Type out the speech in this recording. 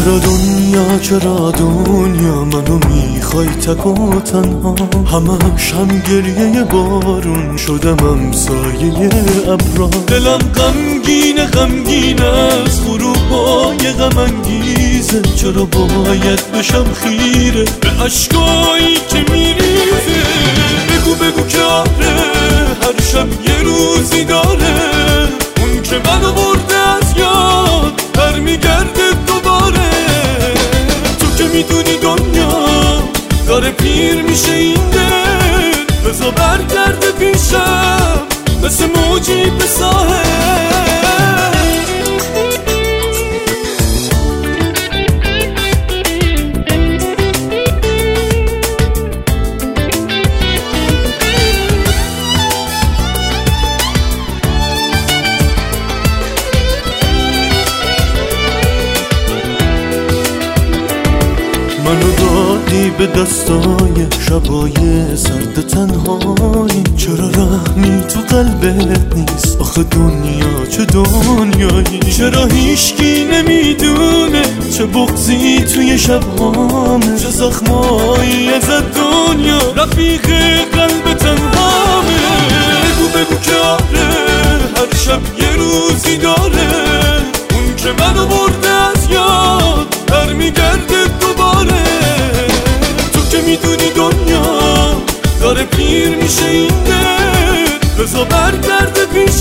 چرا دنیا منو میخوای تک و تنها، همش هم گریه بارون شدم سایه ابرا. دلم غمگین از غروبای غم انگیزه، چرا باید بشم خیره به عشقایی که میریزه. بگو که آره هر شب یه روزی داره، اون که منو برده از یاد در میگرده دوباره. تو که میدونی دنیا داره پیر میشه این دل، بزا برگرده پیشم مثل موجی به ساحل. منو دادی به دستای شبای سرد تنهایی، چرا رحمی تو قلبت نیست آخه دنیا چه دنیایی؟ چرا هیچکی نمیدونه چه بغضی توی شبهامه، چه زخمایی از دنیا رفیق قلب تنهامه. بگو که آره هر شب یه روزی داره، اون که منو برده از یاد در میگرده دوباره. تو که میدونی دنیا داره پیر میشه این دل، بزا برگرده پیش